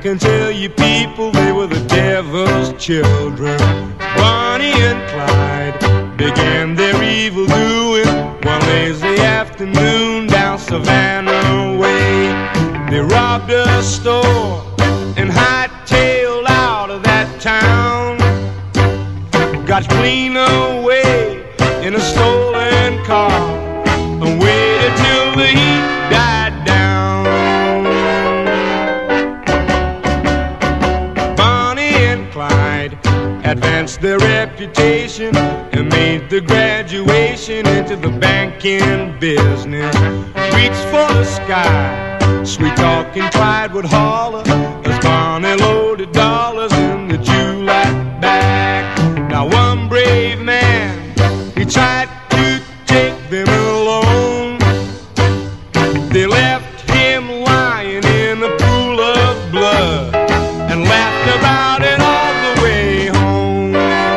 can tell you people they were the devil's children. Bonnie and Clyde began their evil doing one lazy afternoon down Savannah way. They robbed a store and hightailed out of that town. Got clean away in a stolen car and waited till the heat died down. Bonnie and Clyde advanced their reputation and made the graduation into the banking business. Reached for the sky, sweet-talking Clyde would holler as Bonnie loaded dollars in the July bag. Now one brave man, he tried to take them alone. They left him lying in a pool of blood and laughed about it all the way home.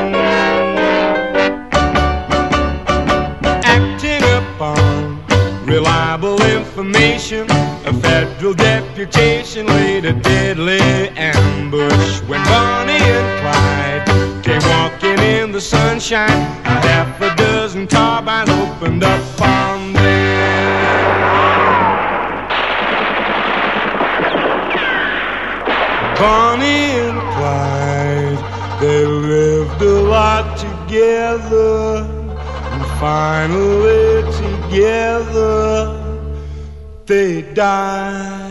Acting upon reliable information, a federal deputation laid a deadly ambush. When Bonnie and Clyde came walking in the sunshine, a half a dozen carbines opened up on them. Bonnie and Clyde, they lived a lot together, and finally together they died.